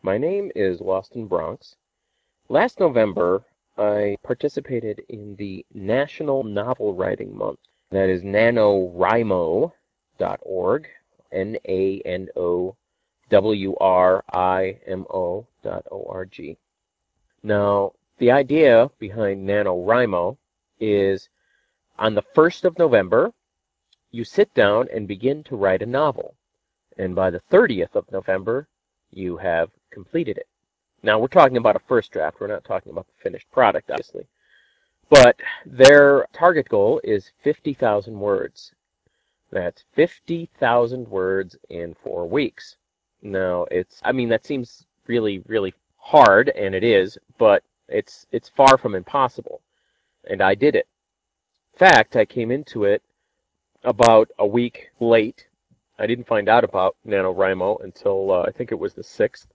My name is Loston Bronx. Last November, I participated in the National Novel Writing Month. That is NaNoWriMo.org, NaNoWrimo.org. Now, the idea behind NaNoWriMo is on the 1st of November, you sit down and begin to write a novel. And by the 30th of November, you have completed it. Now, we're talking about a first draft. We're not talking about the finished product, obviously. But their target goal is 50,000 words. That's 50,000 words in 4 weeks. Now, that seems really, really hard, and it is, but it's far from impossible. And I did it. In fact, I came into it about a week late. I didn't find out about NaNoWriMo until I think it was the 6th.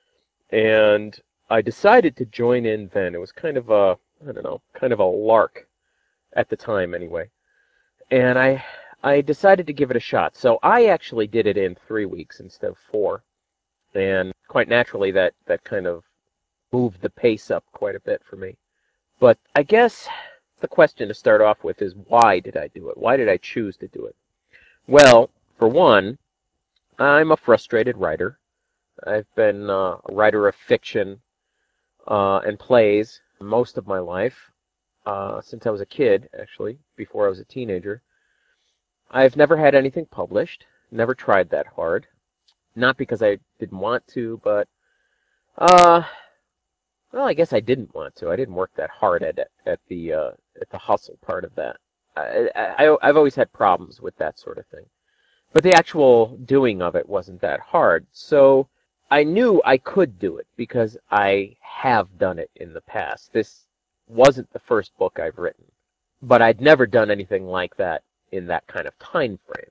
And I decided to join in then. It was kind of a, I don't know, kind of a lark at the time anyway. And I decided to give it a shot. So I actually did it in 3 weeks instead of 4. And quite naturally that kind of moved the pace up quite a bit for me. But I guess the question to start off with is, why did I do it? Why did I choose to do it? Well, for one, I'm a frustrated writer. I've been a writer of fiction and plays most of my life, since I was a kid, actually, before I was a teenager. I've never had anything published, never tried that hard. Not because I didn't want to, but, uh, well, I guess I didn't want to. I didn't work that hard at the hustle part of that. I've always had problems with that sort of thing. But the actual doing of it wasn't that hard. So I knew I could do it because I have done it in the past. This wasn't the first book I've written, but I'd never done anything like that in that kind of time frame.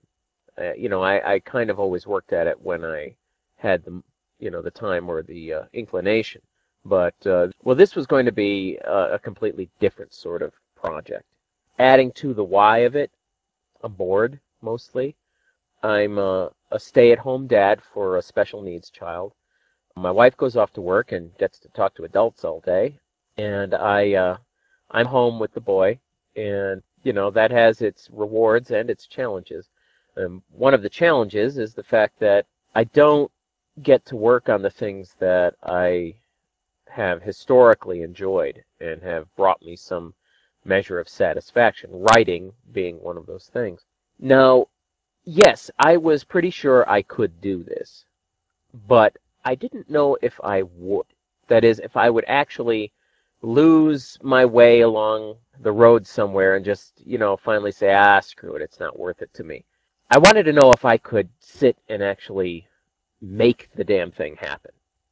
I kind of always worked at it when I had the time or the inclination. But, well, this was going to be a completely different sort of project. Adding to the why of it, I'm bored, mostly. I'm a stay-at-home dad for a special needs child. My wife goes off to work and gets to talk to adults all day, and I'm home with the boy, and that has its rewards and its challenges. One of the challenges is the fact that I don't get to work on the things that I have historically enjoyed and have brought me some measure of satisfaction, writing being one of those things. Now, yes, I was pretty sure I could do this, but I didn't know if I would. That is, if I would actually lose my way along the road somewhere and just, finally say, screw it, it's not worth it to me. I wanted to know if I could sit and actually make the damn thing happen.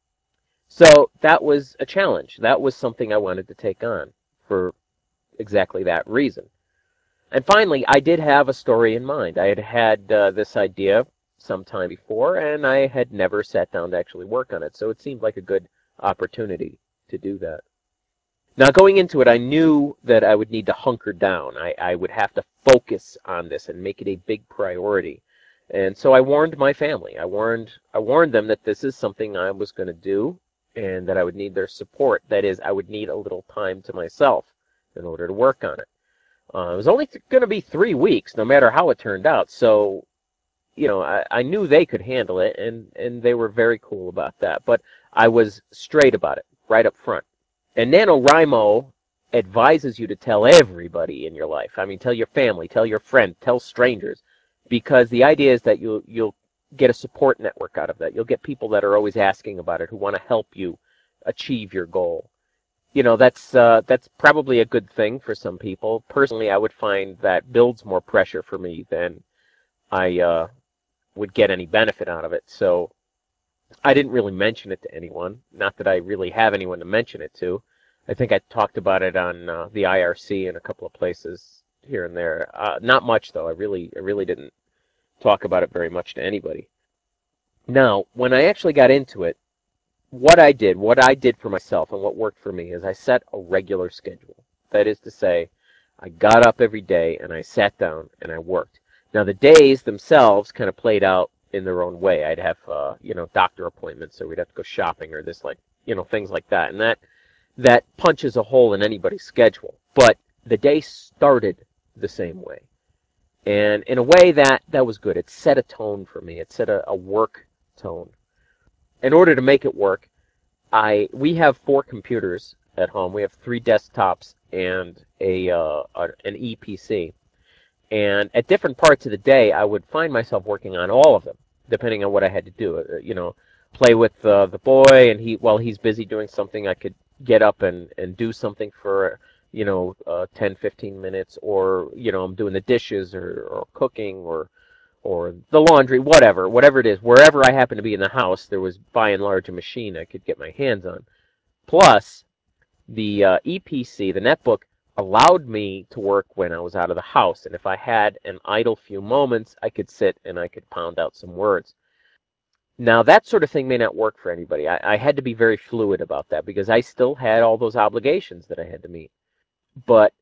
So that was a challenge. That was something I wanted to take on for exactly that reason. And finally, I did have a story in mind. I had had this idea some time before, and I had never sat down to actually work on it, so it seemed like a good opportunity to do that. Now, going into it, I knew that I would need to hunker down. I would have to focus on this and make it a big priority. And so I warned my family. I warned them that this is something I was going to do and that I would need their support. That is, I would need a little time to myself in order to work on it. It was only going to be 3 weeks, no matter how it turned out. So, I knew they could handle it, and they were very cool about that. But I was straight about it, right up front. And NaNoWriMo advises you to tell everybody in your life. I mean, tell your family, tell your friend, tell strangers, because the idea is that you'll get a support network out of that. You'll get people that are always asking about it, who want to help you achieve your goal. That's probably a good thing for some people. Personally, I would find that builds more pressure for me than I would get any benefit out of it. So I didn't really mention it to anyone. Not that I really have anyone to mention it to. I think I talked about it on the IRC in a couple of places here and there. Not much though. I really didn't talk about it very much to anybody. Now, when I actually got into it, what I did for myself and what worked for me is I set a regular schedule. That is to say, I got up every day and I sat down and I worked. Now the days themselves kind of played out in their own way. I'd have, doctor appointments, or we'd have to go shopping, or this, like, things like that. And that punches a hole in anybody's schedule. But the day started the same way. And in a way, that was good. It set a tone for me. It set a work tone. In order to make it work, we have 4 computers at home. We have 3 desktops and an ePC. And at different parts of the day, I would find myself working on all of them, depending on what I had to do. Play with the boy, and while he's busy doing something, I could get up and do something for 10, 15 minutes, or I'm doing the dishes, or cooking, or the laundry, whatever it is. Wherever I happened to be in the house, there was by and large a machine I could get my hands on. Plus, the ePC, the netbook, allowed me to work when I was out of the house. And if I had an idle few moments, I could sit and I could pound out some words. Now, that sort of thing may not work for anybody. I had to be very fluid about that because I still had all those obligations that I had to meet. But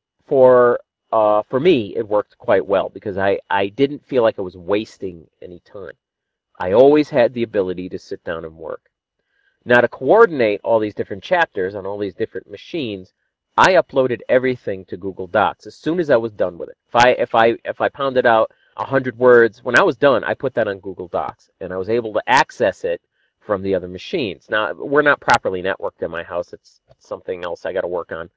for me, it worked quite well because I didn't feel like I was wasting any time. I always had the ability to sit down and work. Now, to coordinate all these different chapters on all these different machines, I uploaded everything to Google Docs as soon as I was done with it. If I pounded out 100 words, when I was done, I put that on Google Docs, and I was able to access it from the other machines. Now, we're not properly networked in my house. It's something else I got to work on.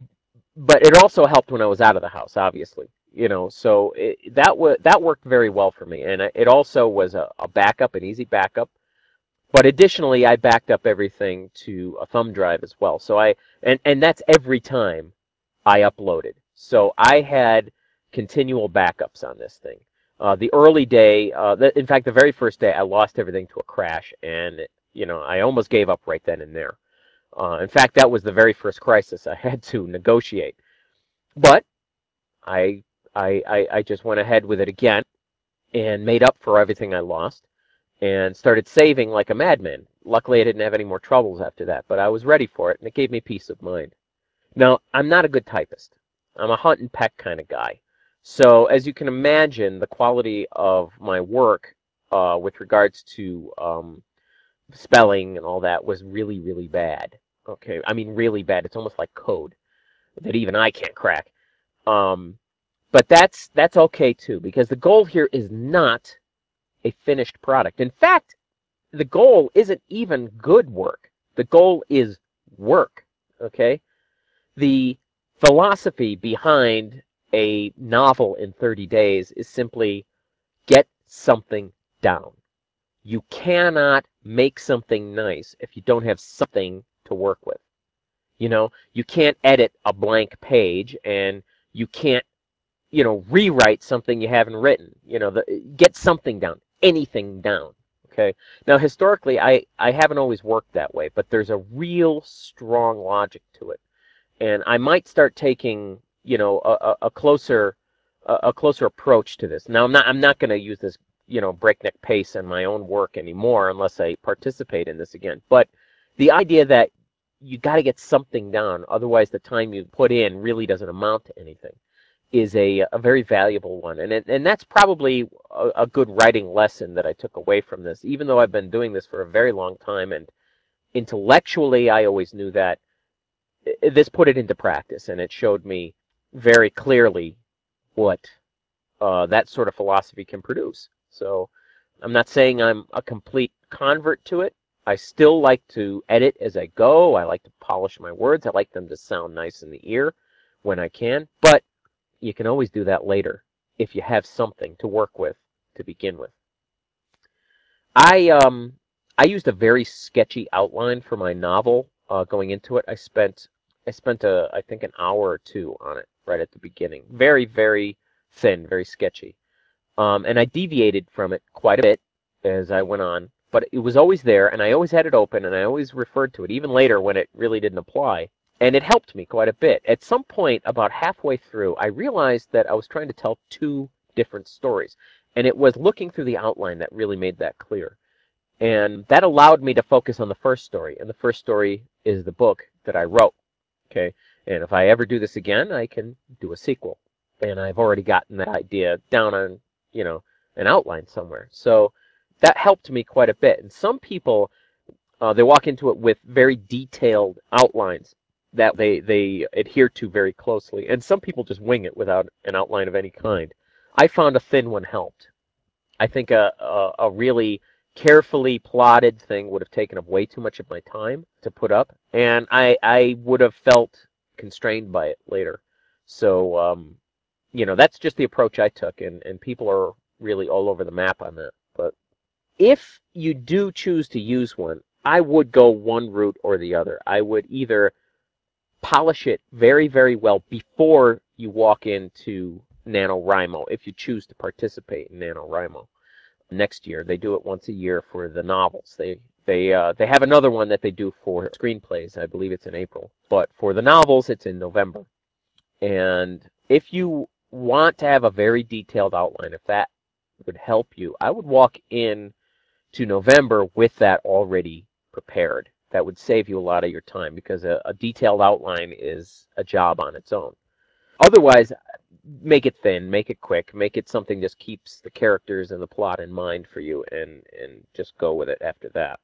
But it also helped when I was out of the house, obviously. So that worked very well for me, and it also was a backup, an easy backup. But additionally, I backed up everything to a thumb drive as well. So and that's every time I uploaded. So I had continual backups on this thing. The early day, in fact, the very first day, I lost everything to a crash, and I almost gave up right then and there. In fact, that was the very first crisis I had to negotiate. But I I just went ahead with it again and made up for everything I lost and started saving like a madman. Luckily, I didn't have any more troubles after that, but I was ready for it, and it gave me peace of mind. Now, I'm not a good typist. I'm a hunt and peck kind of guy. So, as you can imagine, the quality of my work with regards to spelling and all that was really, really bad. Okay, I mean really bad. It's almost like code that even I can't crack. Um, but that's okay too, because the goal here is not a finished product. In fact, the goal isn't even good work. The goal is work. Okay? The philosophy behind a novel in 30 days is simply get something down. You cannot make something nice if you don't have something to work with. You can't edit a blank page, and you can't, rewrite something you haven't written. Get something down, anything down. Okay. Now, historically, I haven't always worked that way, but there's a real strong logic to it. And I might start taking, a closer approach to this. Now, I'm not going to use this, breakneck pace in my own work anymore unless I participate in this again. But the idea that you got to get something down, otherwise the time you put in really doesn't amount to anything, is a very valuable one. And that's probably a good writing lesson that I took away from this, even though I've been doing this for a very long time, and intellectually I always knew that. This put it into practice, and it showed me very clearly what that sort of philosophy can produce. So I'm not saying I'm a complete convert to it. I still like to edit as I go. I like to polish my words. I like them to sound nice in the ear when I can. But you can always do that later if you have something to work with to begin with. I used a very sketchy outline for my novel going into it. I spent I think an hour or two on it right at the beginning. Very, very thin, very sketchy. And I deviated from it quite a bit as I went on, but it was always there, and I always had it open, and I always referred to it, even later when it really didn't apply. And it helped me quite a bit. At some point, about halfway through, I realized that I was trying to tell 2 different stories. And it was looking through the outline that really made that clear. And that allowed me to focus on the first story. And the first story is the book that I wrote. Okay. And if I ever do this again, I can do a sequel. And I've already gotten that idea down on, an outline somewhere. So that helped me quite a bit. And some people, they walk into it with very detailed outlines that they adhere to very closely. And some people just wing it without an outline of any kind. I found a thin one helped. I think a really carefully plotted thing would have taken up way too much of my time to put up, and I would have felt constrained by it later. So, that's just the approach I took, and people are really all over the map on that. But if you do choose to use one, I would go one route or the other. I would either polish it very, very well before you walk into NaNoWriMo, if you choose to participate in NaNoWriMo next year. They do it once a year for the novels. They have another one that they do for screenplays. I believe it's in April. But for the novels, it's in November. And if you want to have a very detailed outline, if that would help you, I would walk in to November with that already prepared. That would save you a lot of your time because a detailed outline is a job on its own. Otherwise, make it thin, make it quick, make it something just keeps the characters and the plot in mind for you, and just go with it after that.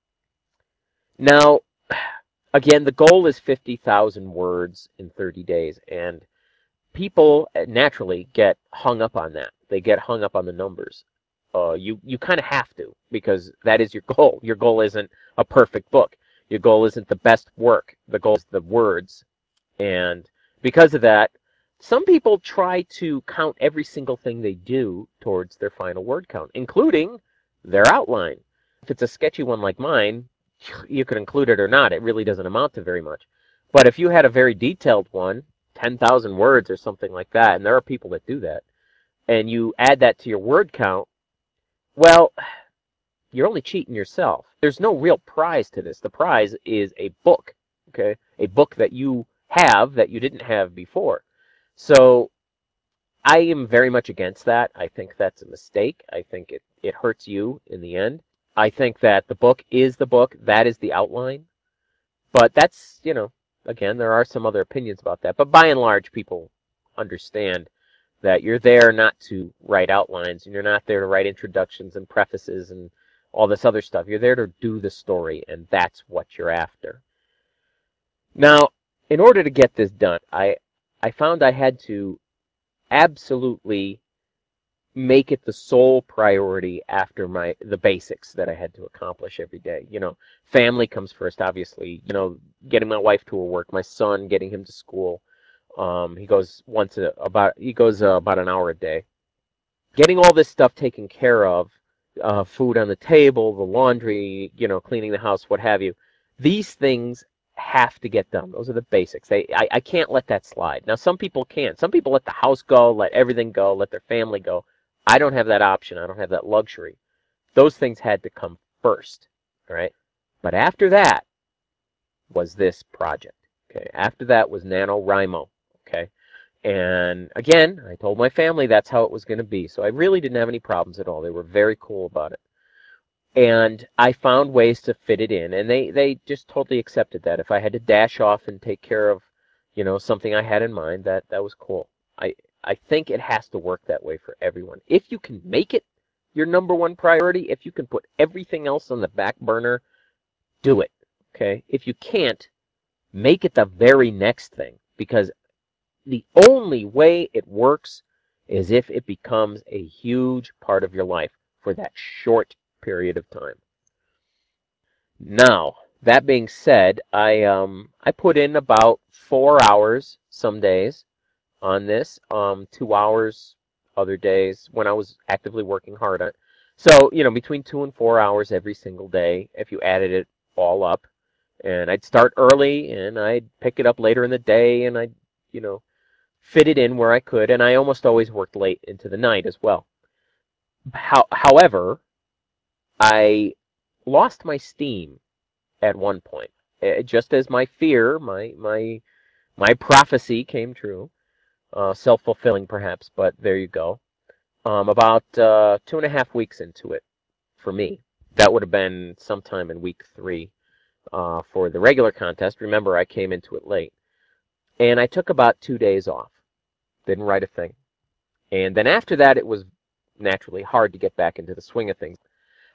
Now, again, the goal is 50,000 words in 30 days, and people naturally get hung up on that. They get hung up on the numbers. You kind of have to, because that is your goal. Your goal isn't a perfect book. Your goal isn't the best work. The goal is the words. And because of that, some people try to count every single thing they do towards their final word count, including their outline. If it's a sketchy one like mine, you could include it or not. It really doesn't amount to very much. But if you had a very detailed one, 10,000 words or something like that, and there are people that do that, and you add that to your word count, well, you're only cheating yourself. There's no real prize to this. The prize is a book, okay? A book that you have that you didn't have before. So I am very much against that. I think that's a mistake. I think it hurts you in the end. I think that the book is the book. That is the outline. But that's, again, there are some other opinions about that. But by and large, people understand that you're there not to write outlines, and you're not there to write introductions and prefaces and all this other stuff. You're there to do the story, and that's what you're after. Now, in order to get this done, I found I had to absolutely make it the sole priority after the basics that I had to accomplish every day. Family comes first, obviously. Getting my wife to her work, my son, getting him to school. He goes about an hour a day. Getting all this stuff taken care of, food on the table, the laundry, cleaning the house, what have you. These things have to get done. Those are the basics. I can't let that slide. Now, some people can. Some people let the house go, let everything go, let their family go. I don't have that option. I don't have that luxury. Those things had to come first, all right? But after that was this project, okay? After that was NaNoWriMo, okay? And again, I told my family that's how it was going to be. So I really didn't have any problems at all. They were very cool about it. And I found ways to fit it in, and they just totally accepted that. If I had to dash off and take care of, something I had in mind, that was cool. I think it has to work that way for everyone. If you can make it your number one priority, if you can put everything else on the back burner, do it. Okay? If you can't, make it the very next thing, because the only way it works is if it becomes a huge part of your life for that short period of time. Now, that being said, I put in about 4 hours some days on this, 2 hours other days when I was actively working hard on it. So, between 2 and 4 hours every single day if you added it all up. And I'd start early and I'd pick it up later in the day and I'd, fit it in where I could. And I almost always worked late into the night as well. However, I lost my steam at one point. Just as my fear, my prophecy came true. Self-fulfilling perhaps, but there you go. About 2.5 weeks into it for me. That would have been sometime in week 3 for the regular contest. Remember, I came into it late. And I took about 2 days off. Didn't write a thing. And then after that, it was naturally hard to get back into the swing of things.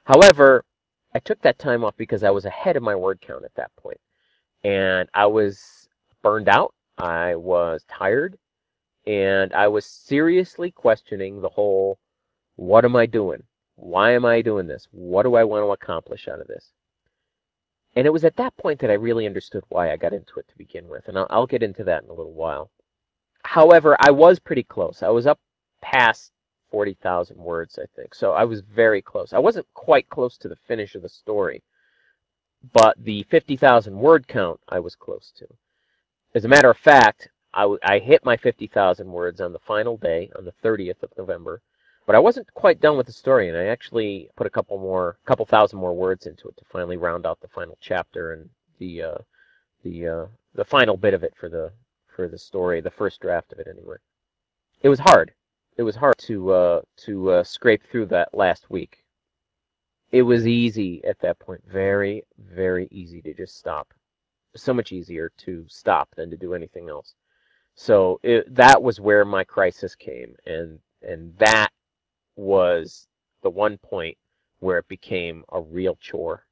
However, I took that time off because I was ahead of my word count at that point, and I was burned out. I was tired, and I was seriously questioning the whole, what am I doing? Why am I doing this? What do I want to accomplish out of this? And it was at that point that I really understood why I got into it to begin with, and I'll get into that in a little while. However, I was pretty close. I was up past 40,000 words, I think, so I was very close. I wasn't quite close to the finish of the story, but the 50,000 word count I was close to. As a matter of fact, I hit my 50,000 words on the final day, on the 30th of November, but I wasn't quite done with the story, and I actually put a couple thousand more words into it to finally round out the final chapter and the the final bit of it for the story, the first draft of it anyway. It was hard. It was hard to scrape through that last week. It was easy at that point, very, very easy to just stop. So much easier to stop than to do anything else. So that was where my crisis came, and that was the one point where it became a real chore.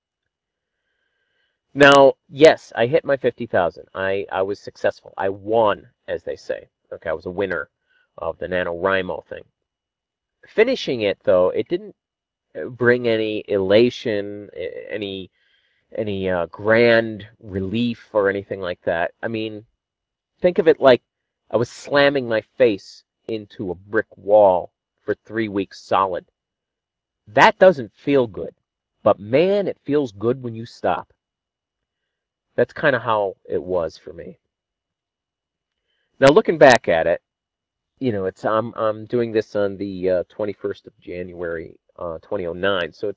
Now, yes, I hit my 50,000. I was successful. I won, as they say. Okay, I was a winner of the NaNoWriMo thing. Finishing it, though, it didn't bring any elation, any grand relief or anything like that. I mean, think of it like I was slamming my face into a brick wall for 3 weeks solid. That doesn't feel good, but man, it feels good when you stop. That's kind of how it was for me. Now, looking back at it, it's I'm doing this on the 21st of January, 2009. So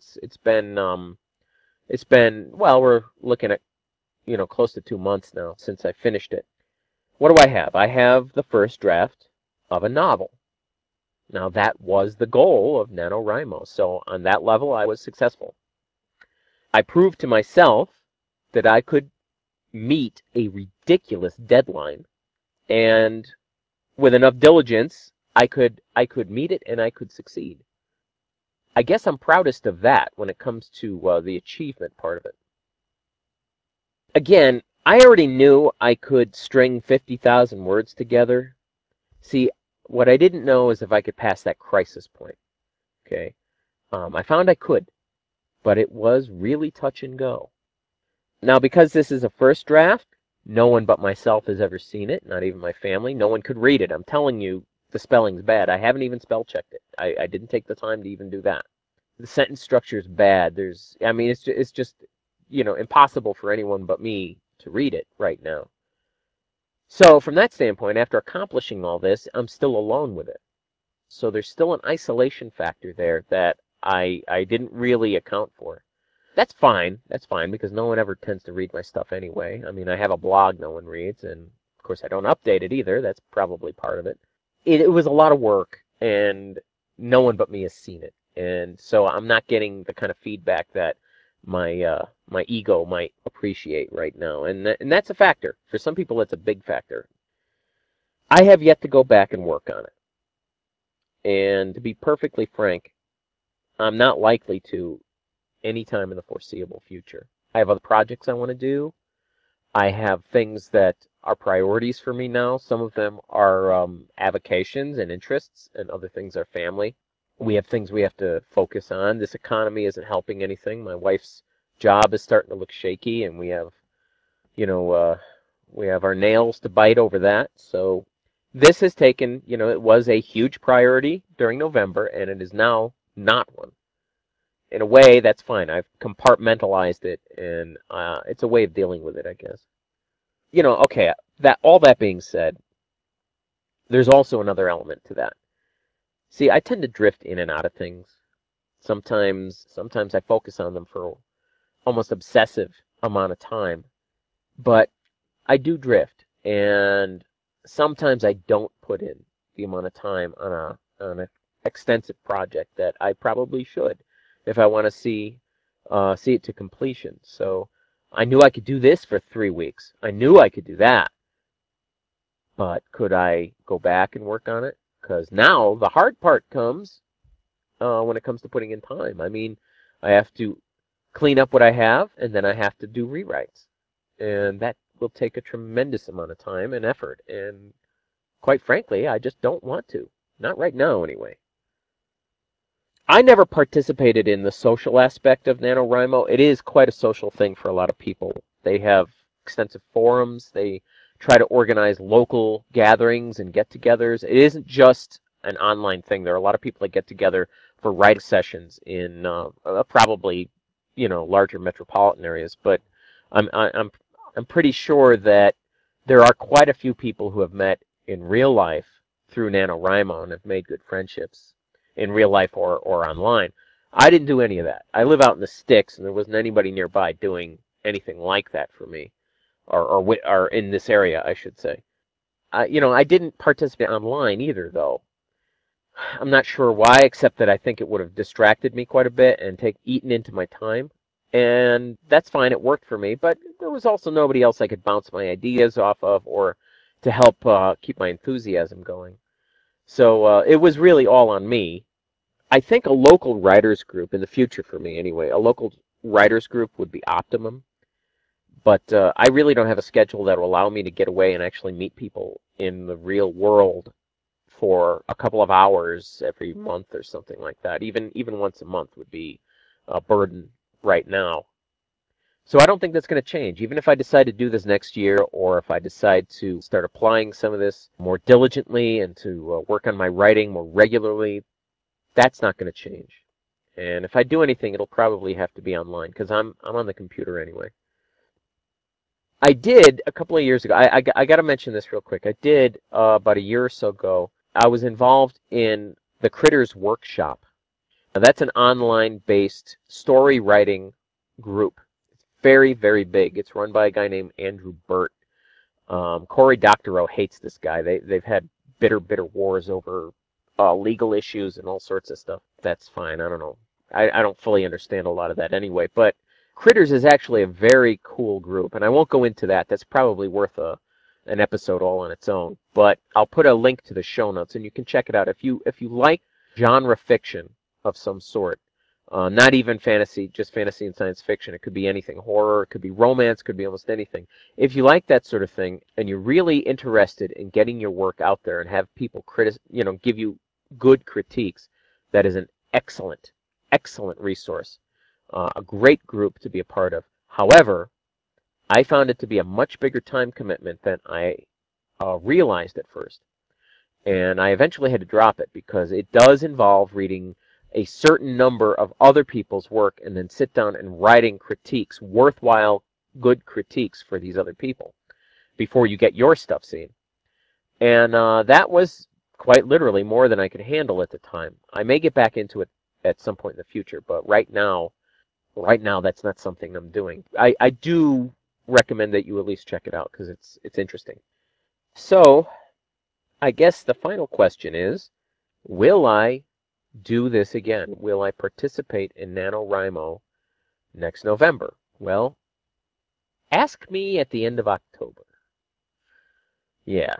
it's been well, we're looking at close to 2 months now since I finished it. What do I have? I have the first draft of a novel. Now that was the goal of NaNoWriMo. So on that level, I was successful. I proved to myself that I could meet a ridiculous deadline, and with enough diligence, I could meet it and I could succeed. I guess I'm proudest of that when it comes to the achievement part of it. Again, I already knew I could string 50,000 words together. See, what I didn't know is if I could pass that crisis point. Okay, I found I could, but it was really touch and go. Now, because this is a first draft, no one but myself has ever seen it, not even my family. No one could read it. I'm telling you, the spelling's bad. I haven't even spell checked it. I didn't take the time to even do that. The sentence structure is bad. I mean, it's just, impossible for anyone but me to read it right now. So from that standpoint, after accomplishing all this, I'm still alone with it. So there's still an isolation factor there that I didn't really account for. That's fine. That's fine because no one ever tends to read my stuff anyway. I mean, I have a blog no one reads, and of course I don't update it either. That's probably part of it. It was a lot of work, and no one but me has seen it. And so I'm not getting the kind of feedback that my ego might appreciate right now. And that's a factor. For some people, it's a big factor. I have yet to go back and work on it. And to be perfectly frank, I'm not likely to anytime in the foreseeable future. I have other projects I want to do. I have things that are priorities for me now. Some of them are avocations and interests, and other things are family. We have things we have to focus on. This economy isn't helping anything. My wife's job is starting to look shaky, and you know, uh, we have our nails to bite over that. So this has taken, it was a huge priority during November, and it is now not one. In a way, that's fine. I've compartmentalized it, and it's a way of dealing with it, I guess. Okay, that all that being said, there's also another element to that. See, I tend to drift in and out of things. Sometimes I focus on them for almost obsessive amount of time, but I do drift, and sometimes I don't put in the amount of time on an extensive project that I probably should if I want to see it to completion. So I knew I could do this for 3 weeks. I knew I could do that, but could I go back and work on it? Because now the hard part comes when it comes to putting in time. I mean, I have to clean up what I have, and then I have to do rewrites. And that will take a tremendous amount of time and effort. And quite frankly, I just don't want to. Not right now, anyway. I never participated in the social aspect of NaNoWriMo. It is quite a social thing for a lot of people. They have extensive forums. They try to organize local gatherings and get-togethers. It isn't just an online thing. There are a lot of people that get together for writing sessions in probably, larger metropolitan areas. But I'm I- I'm pretty sure that there are quite a few people who have met in real life through NaNoWriMo and have made good friendships in real life or online. I didn't do any of that. I live out in the sticks, and there wasn't anybody nearby doing anything like that for me, or in this area, I should say. I didn't participate online either, though. I'm not sure why, except that I think it would have distracted me quite a bit and eaten into my time. And that's fine, it worked for me, but there was also nobody else I could bounce my ideas off of or to help keep my enthusiasm going. So it was really all on me. I think a local writers group, in the future for me anyway, a local writers group would be optimum. But I really don't have a schedule that will allow me to get away and actually meet people in the real world for a couple of hours every month or something like that. Even once a month would be a burden right now. So I don't think that's going to change. Even if I decide to do this next year, or if I decide to start applying some of this more diligently and to work on my writing more regularly, that's not going to change. And if I do anything, it'll probably have to be online because I'm on the computer anyway. I did a couple of years ago. I got to mention this real quick. I did about a year or so ago. I was involved in the Critters Workshop. Now that's an online-based story writing group. It's very, very big. It's run by a guy named Andrew Burt. Cory Doctorow hates this guy. They've had bitter, bitter wars over legal issues and all sorts of stuff. That's fine. I don't know. I don't fully understand a lot of that anyway. But Critters is actually a very cool group, and I won't go into that. That's probably worth an episode all on its own. But I'll put a link to the show notes, and you can check it out if you like genre fiction of some sort. Not even fantasy, just fantasy and science fiction. It could be anything. Horror, it could be romance, it could be almost anything. If you like that sort of thing and you're really interested in getting your work out there and have people give you good critiques, that is an excellent, excellent resource. A great group to be a part of. However, I found it to be a much bigger time commitment than I realized at first. And I eventually had to drop it because it does involve reading a certain number of other people's work and then sit down and writing critiques, worthwhile, good critiques for these other people before you get your stuff seen. And that was quite literally more than I could handle at the time. I may get back into it at some point in the future, but right now that's not something I'm doing. I do recommend that you at least check it out because it's interesting. So I guess the final question is, will I do this again? Will I participate in NaNoWriMo next November? Well, ask me at the end of October. Yeah.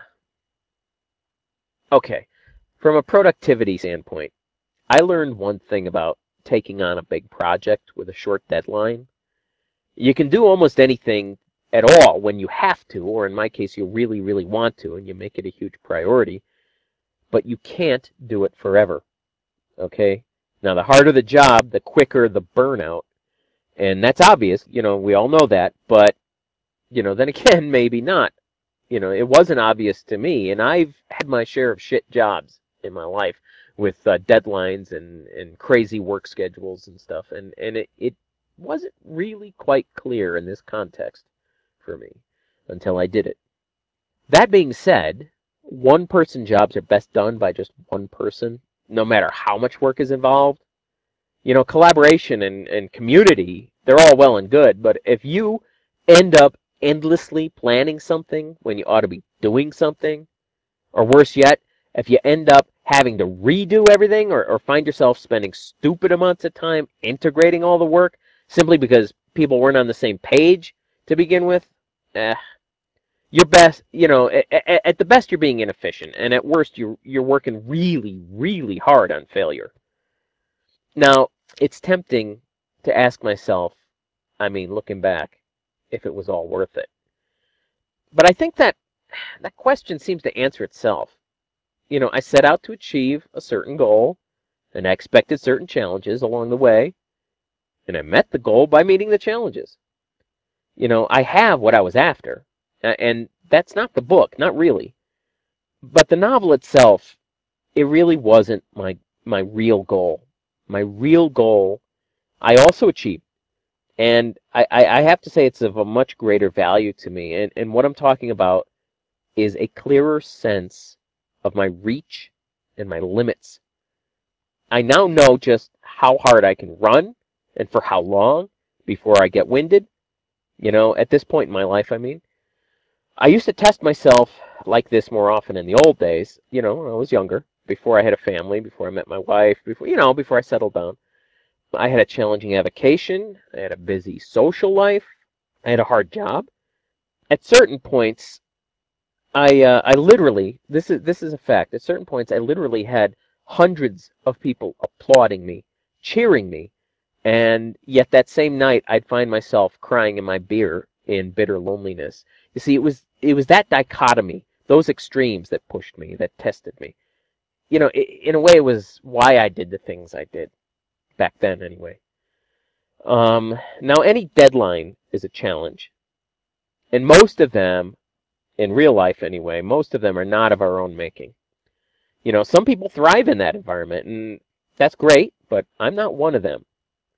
Okay. From a productivity standpoint, I learned one thing about taking on a big project with a short deadline. You can do almost anything at all when you have to, or in my case, you really, really want to, and you make it a huge priority, but you can't do it forever. Okay? Now, the harder the job, the quicker the burnout. And that's obvious, we all know that, but, then again, maybe not. It wasn't obvious to me, and I've had my share of shit jobs in my life with deadlines and crazy work schedules and stuff, and it wasn't really quite clear in this context for me until I did it. That being said, one-person jobs are best done by just one person, no matter how much work is involved. Collaboration and community, they're all well and good, but if you end up endlessly planning something when you ought to be doing something, or worse yet, if you end up having to redo everything or find yourself spending stupid amounts of time integrating all the work simply because people weren't on the same page to begin with, eh, you're best, at the best you're being inefficient, and at worst you're working really, really hard on failure. Now, it's tempting to ask myself, I mean, looking back, if it was all worth it. But I think that question seems to answer itself. I set out to achieve a certain goal, and I expected certain challenges along the way, and I met the goal by meeting the challenges. I have what I was after, and that's not the book, not really. But the novel itself, it really wasn't my real goal. My real goal, I also achieved. And I have to say it's of a much greater value to me. And what I'm talking about is a clearer sense of my reach and my limits. I now know just how hard I can run and for how long before I get winded. At this point in my life, I mean. I used to test myself like this more often in the old days, when I was younger, before I had a family, before I met my wife, before I settled down. I had a challenging avocation. I had a busy social life. I had a hard job. At certain points, I literally, this is a fact. At certain points, I literally had hundreds of people applauding me, cheering me, and yet that same night, I'd find myself crying in my beer in bitter loneliness. You see, it was that dichotomy, those extremes that pushed me, that tested me. In a way, it was why I did the things I did back then, anyway. Now, any deadline is a challenge, and most of them, in real life anyway, most of them are not of our own making. Some people thrive in that environment, and that's great, but I'm not one of them.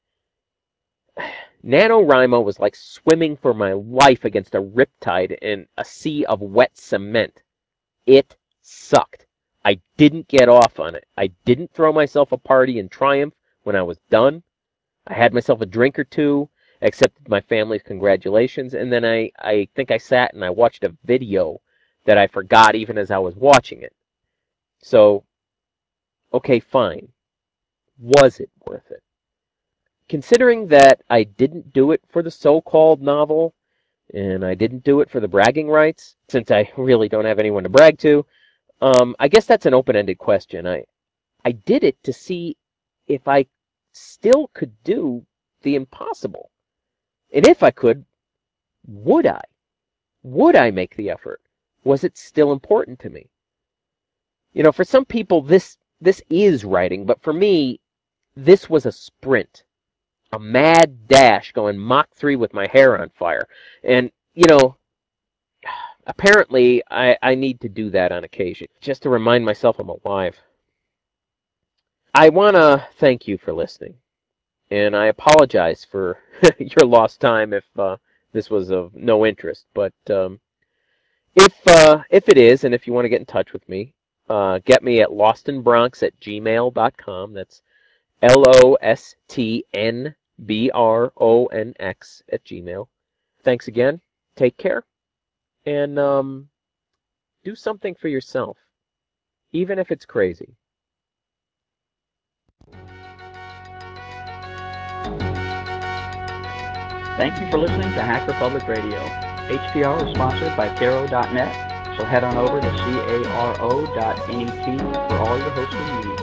NaNoWriMo was like swimming for my life against a riptide in a sea of wet cement. It sucked. I didn't get off on it. I didn't throw myself a party in triumph when I was done. I had myself a drink or two, accepted my family's congratulations, and then I think I sat and I watched a video that I forgot even as I was watching it. So, okay, fine. Was it worth it? Considering that I didn't do it for the so-called novel, and I didn't do it for the bragging rights, since I really don't have anyone to brag to, I guess that's an open-ended question. I did it to see if I still could do the impossible. And if I could, would I? Would I make the effort? Was it still important to me? For some people, this is writing, but for me, this was a sprint. A mad dash going Mach 3 with my hair on fire. And, apparently I need to do that on occasion, just to remind myself I'm alive. I want to thank you for listening, and I apologize for your lost time if this was of no interest. But if it is, and if you want to get in touch with me, get me at lostnbronx@gmail.com. That's LOSTNBRONX@gmail. Thanks again. Take care, and do something for yourself, even if it's crazy. Thank you for listening to Hacker Public Radio. HPR is sponsored by Caro.net, so head on over to caro.net for all your hosting needs.